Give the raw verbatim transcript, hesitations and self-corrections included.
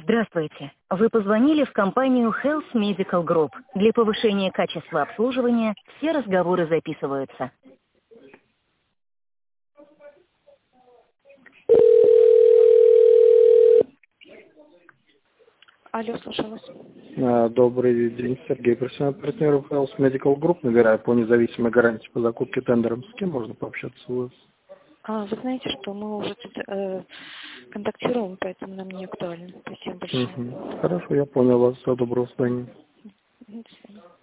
Здравствуйте. Вы позвонили в компанию Health Medical Group. Для повышения качества обслуживания все разговоры записываются. Алло, слушаю вас. А, Добрый день, Сергей, профессиональный партнер Health Medical Group, набираю по независимой гарантии по закупке тендером. С кем можно пообщаться у вас? А, вы знаете, что мы уже тут э, контактируем, поэтому нам не актуально. Спасибо большое. Угу. Хорошо, я понял вас. Всего доброго, свидания. До свидания.